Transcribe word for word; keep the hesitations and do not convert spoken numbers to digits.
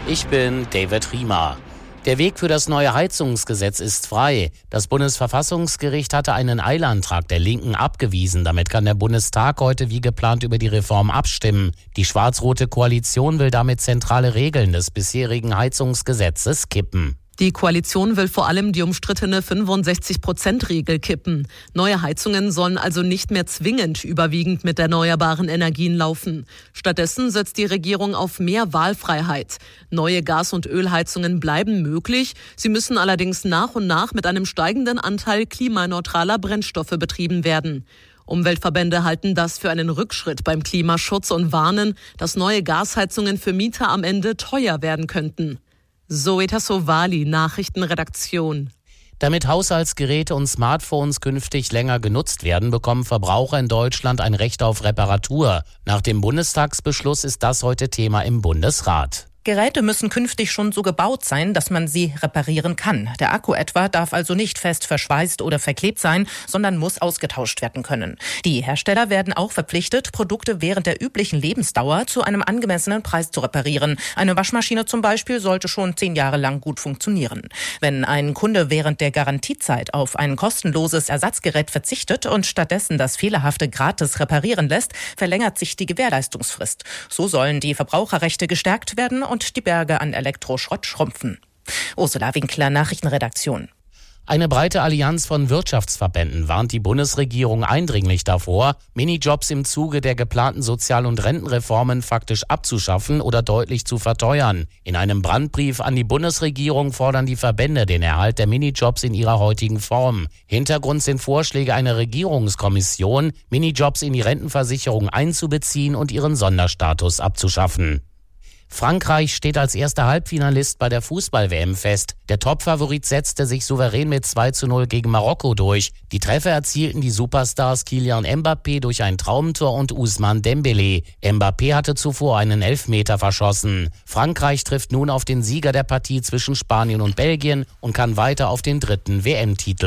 Ich bin David Riemer. Der Weg für das neue Heizungsgesetz ist frei. Das Bundesverfassungsgericht hatte einen Eilantrag der Linken abgewiesen. Damit kann der Bundestag heute wie geplant über die Reform abstimmen. Die schwarz-rote Koalition will damit zentrale Regeln des bisherigen Heizungsgesetzes kippen. Die Koalition will vor allem die umstrittene fünfundsechzig Prozent Regel kippen. Neue Heizungen sollen also nicht mehr zwingend überwiegend mit erneuerbaren Energien laufen. Stattdessen setzt die Regierung auf mehr Wahlfreiheit. Neue Gas- und Ölheizungen bleiben möglich. Sie müssen allerdings nach und nach mit einem steigenden Anteil klimaneutraler Brennstoffe betrieben werden. Umweltverbände halten das für einen Rückschritt beim Klimaschutz und warnen, dass neue Gasheizungen für Mieter am Ende teuer werden könnten. Zoe Tassovali, Nachrichtenredaktion. Damit Haushaltsgeräte und Smartphones künftig länger genutzt werden, bekommen Verbraucher in Deutschland ein Recht auf Reparatur. Nach dem Bundestagsbeschluss ist das heute Thema im Bundesrat. Geräte müssen künftig schon so gebaut sein, dass man sie reparieren kann. Der Akku etwa darf also nicht fest verschweißt oder verklebt sein, sondern muss ausgetauscht werden können. Die Hersteller werden auch verpflichtet, Produkte während der üblichen Lebensdauer zu einem angemessenen Preis zu reparieren. Eine Waschmaschine zum Beispiel sollte schon zehn Jahre lang gut funktionieren. Wenn ein Kunde während der Garantiezeit auf ein kostenloses Ersatzgerät verzichtet und stattdessen das Fehlerhafte gratis reparieren lässt, verlängert sich die Gewährleistungsfrist. So sollen die Verbraucherrechte gestärkt werden und die Berge an Elektroschrott schrumpfen. Ursula Winkler, Nachrichtenredaktion. Eine breite Allianz von Wirtschaftsverbänden warnt die Bundesregierung eindringlich davor, Minijobs im Zuge der geplanten Sozial- und Rentenreformen faktisch abzuschaffen oder deutlich zu verteuern. In einem Brandbrief an die Bundesregierung fordern die Verbände den Erhalt der Minijobs in ihrer heutigen Form. Hintergrund sind Vorschläge einer Regierungskommission, Minijobs in die Rentenversicherung einzubeziehen und ihren Sonderstatus abzuschaffen. Frankreich steht als erster Halbfinalist bei der Fußball-W M fest. Der Topfavorit setzte sich souverän mit zwei zu null gegen Marokko durch. Die Treffer erzielten die Superstars Kylian Mbappé durch ein Traumtor und Ousmane Dembélé. Mbappé hatte zuvor einen Elfmeter verschossen. Frankreich trifft nun auf den Sieger der Partie zwischen Spanien und Belgien und kann weiter auf den dritten W M-Titel